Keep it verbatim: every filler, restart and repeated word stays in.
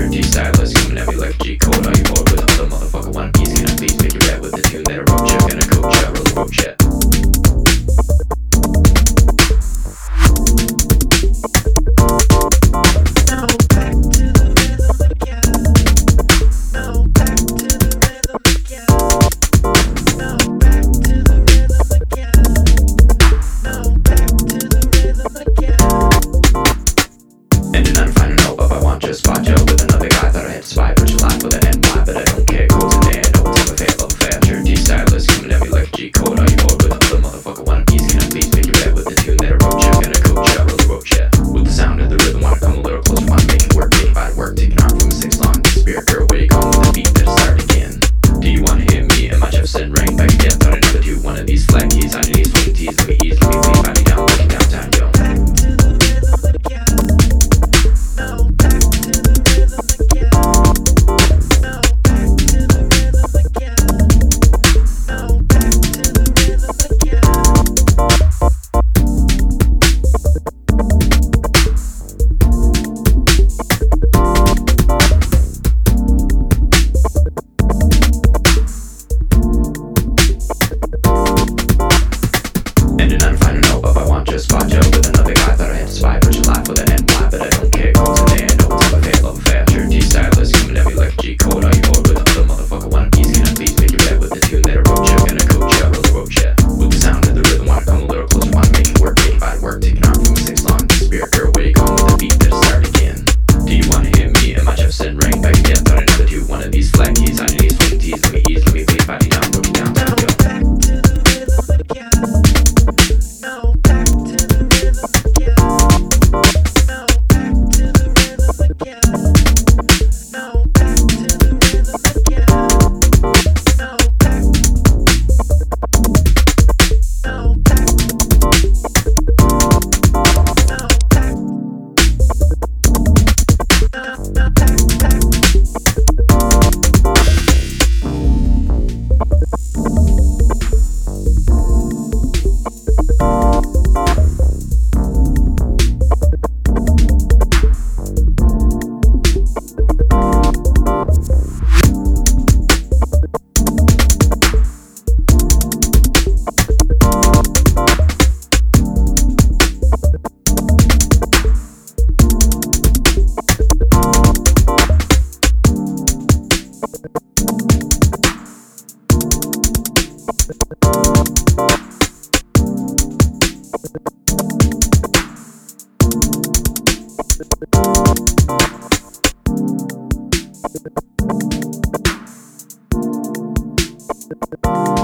G stylist coming at me like a G code. Are you bored with all the motherfucker one piece? Can I please make you rap with the tune that I wrote ya? Gonna coach ya, roll the roach ya. Just spot you with another guy. Thought I had to spy, but you lied with an N Y, but I don't care. Codes in there, no one's ever fair, love fair. Sure, G stylist coming at me like a G code. Are you bored with all the motherfucker one piece? Can I please make you rap with the tune that I wrote ya? Gonna coach ya, roll the roach ya. With the sound of the rhythm, wanna come a little closer, wanna make it work. Getting by work, taking arm from a six long spirit girl. Where you going with the beat? Better start again. Do you wanna hear me and my Jefferson ring back again? Thought I never do one of these flat keys on your knees, fucking tees. Let me ease, let me please find me down, looking downtown, yo. Just spot you with another guy. Thought I had to spy, but you lied with an N Y, but I don't care. Codes in there, no one's ever fair, love fair. Sure, G stylist coming at me like a G code. Are you bored with all the motherfucker one piece? Can I please make you rap with the tune that I wrote ya? Gonna coach ya, roll the roach ya. With the sound of the rhythm, wanna come a little closer, wanna make it work. Getting by work, taking arm from a six long spirit girl. Where you going with the beat? Better start again. Do you wanna hear me and my Jefferson ring back again? Thought I never do one of these flat keys on your knees, fucking tees. Let me ease, let me please body down, looking down, down, yo. You